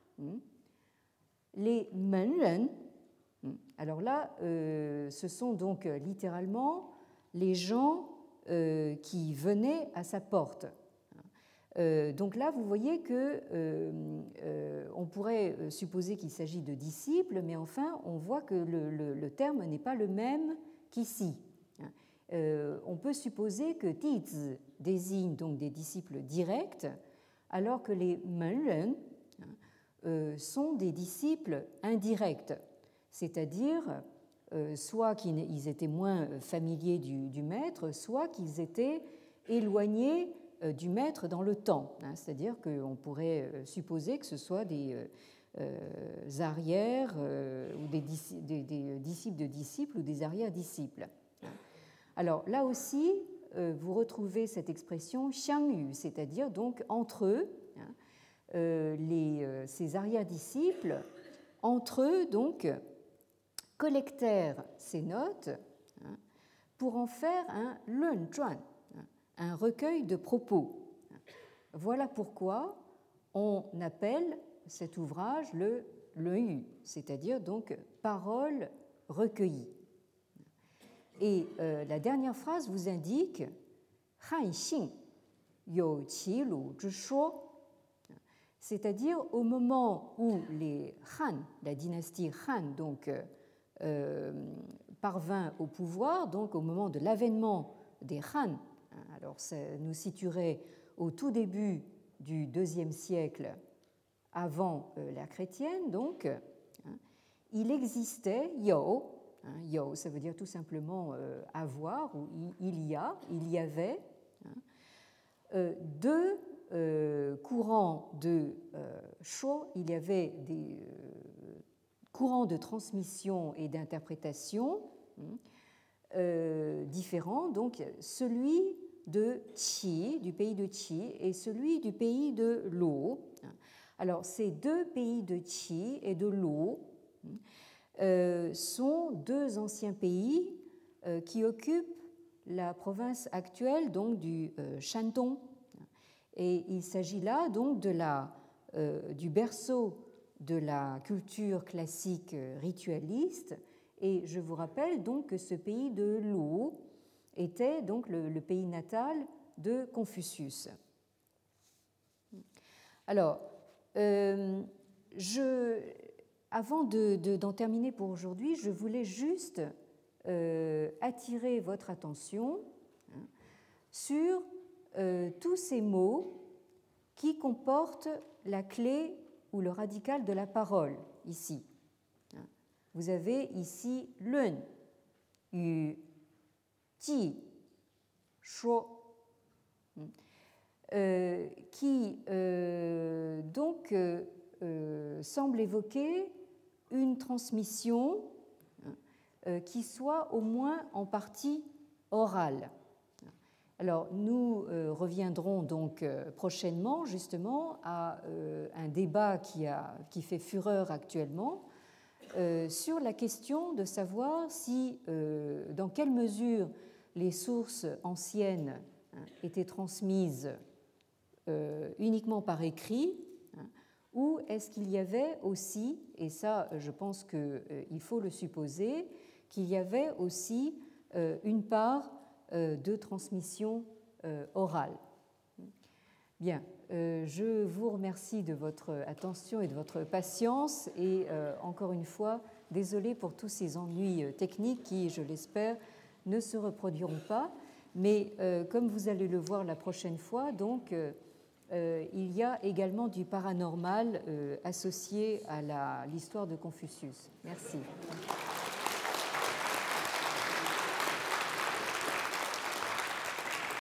les menren, alors là, ce sont donc littéralement les gens qui venaient à sa porte. Donc là, vous voyez que on pourrait supposer qu'il s'agit de disciples, mais enfin, on voit que le terme n'est pas le même qu'ici. On peut supposer que dizi désigne donc des disciples directs, alors que les menren sont des disciples indirects, c'est-à-dire soit qu'ils étaient moins familiers du maître, soit qu'ils étaient éloignés du maître dans le temps, c'est-à-dire qu'on pourrait supposer que ce soit des arrières ou des disciples de disciples ou des arrière-disciples. Alors là aussi, vous retrouvez cette expression xiangyu, c'est-à-dire donc entre eux, ces arrière-disciples, entre eux donc collectèrent ces notes pour en faire un lunzhuan, un recueil de propos. Voilà pourquoi on appelle cet ouvrage le Luan-Yu, c'est-à-dire donc paroles recueillies. Et la dernière phrase vous indique Han Xing You Qi Lu Zhi Shuo, c'est-à-dire au moment où les Han, la dynastie Han, donc, parvint au pouvoir, donc au moment de l'avènement des Han. Alors, ça nous situerait au tout début du IIe siècle avant l'ère chrétienne, donc, il existait, Yo, Yo, ça veut dire tout simplement avoir, ou il y avait, deux courants de Sho, il y avait des courants de transmission et d'interprétation différents, donc celui de Qi, du pays de Qi, et celui du pays de Lo. Alors, ces deux pays de Qi et de Lo sont deux anciens pays qui occupent la province actuelle donc du Shandong. Et il s'agit là donc du berceau de la culture classique ritualiste. Et je vous rappelle donc que ce pays de Lu était donc le pays natal de Confucius. Alors, avant d'en terminer pour aujourd'hui, je voulais juste attirer votre attention sur tous ces mots qui comportent la clé ou le radical de la parole ici. Vous avez ici lun, yu, ji, shuo, qui donc semble évoquer une transmission qui soit au moins en partie orale. Alors, nous reviendrons donc prochainement justement à un débat qui fait fureur actuellement sur la question de savoir si, dans quelle mesure les sources anciennes étaient transmises uniquement par écrit, ou est-ce qu'il y avait aussi, et ça je pense qu'il faut le supposer, qu'il y avait aussi une part de transmission orale. Bien, je vous remercie de votre attention et de votre patience et encore une fois, désolé pour tous ces ennuis techniques qui, je l'espère, ne se reproduiront pas. Mais comme vous allez le voir la prochaine fois, donc, il y a également du paranormal associé à l'histoire de Confucius. Merci.